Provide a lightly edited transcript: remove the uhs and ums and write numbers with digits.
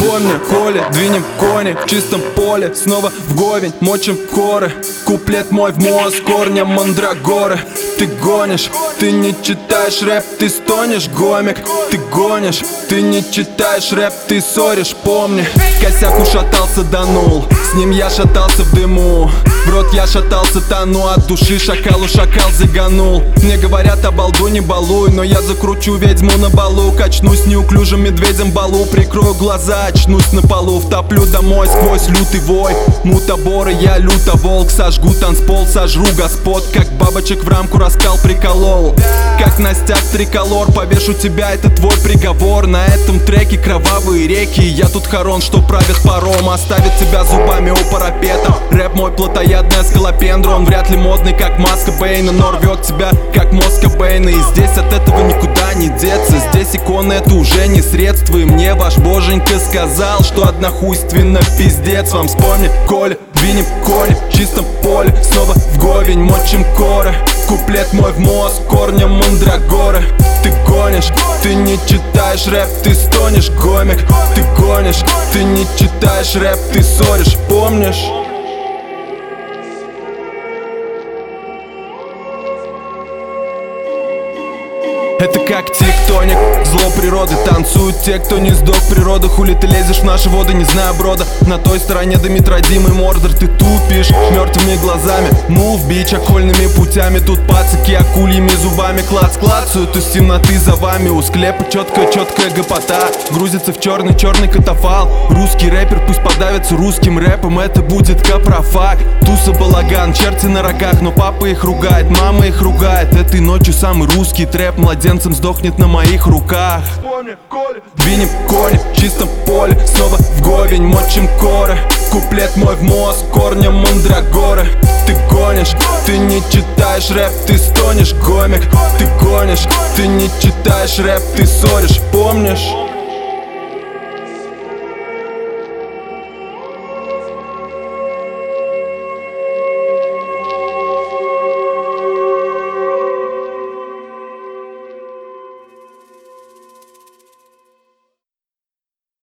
Помни, Коля, двинем кони в чистом поле, снова в говень, мочим коры. Куплет мой в мозг, корнем мандрагоры. Ты гонишь, ты не читаешь рэп, ты стонешь, гомик. Ты гонишь, ты не читаешь рэп, ты ссоришь, помни. Косяк ушатался, данул, с ним я шатался в дыму. В рот я шатался, тону от души, шакалу шакал заганул. Мне говорят, обалду не балуй, но я закручу ведьму на балу. Качнусь неуклюжим медведем балу, прикрою глаза, очнусь на полу. Втоплю домой сквозь лютый вой, мутаборы, я люто волк. Сожгу танцпол, сожру господ, как бабочек в рамку раскал, приколол. Как на стяг триколор, повешу тебя, это твой приговор. На этом треке кровавые реки, я тут хорон, что правит паром. Оставит тебя зубами у парапета. Рэп мой плотоядная скалопендра, он вряд ли модный, как маска Бэйна, но рвет тебя, как мозг Бэйна. И здесь от этого никуда не деться, здесь иконы это уже не средство. И мне ваш боженька сказал, что однохуйственно пиздец вам. Вспомни, Коля, двинем кони в чистом поле, снова в говень, мочим коры. Куплет мой в мозг, корнем мандрагоры. Ты гонишь, ты не читаешь рэп, ты стонешь, гомик. Ты гонишь, ты не читаешь рэп, ты ссоришь, помнишь? Это как тектоник, зло природы. Танцуют те, кто не сдох, природа. Хули ты лезешь в наши воды, не знаю брода. На той стороне дымит родимый Мордор. Ты тупишь мертвыми глазами, move, бич, окольными путями. Тут пацаки акульями зубами клацают из темноты за вами. У склепа четкая гопота грузится в черный катафалк. Русский рэпер пусть подавится русским рэпом, это будет капрофаг. Туса, балаган, черти на рогах, но папа их ругает, мама их ругает. Этой ночью самый русский трэп младенцем сдохнет на моих руках. Двинем кони в чистом поле, снова в говень, мочим коры. Куплет мой в мозг, корнем мандрагоры. Ты гонишь, ты не читаешь рэп, ты стонешь, гомик. Ты гонишь, ты не читаешь рэп, ты ссоришь, помнишь?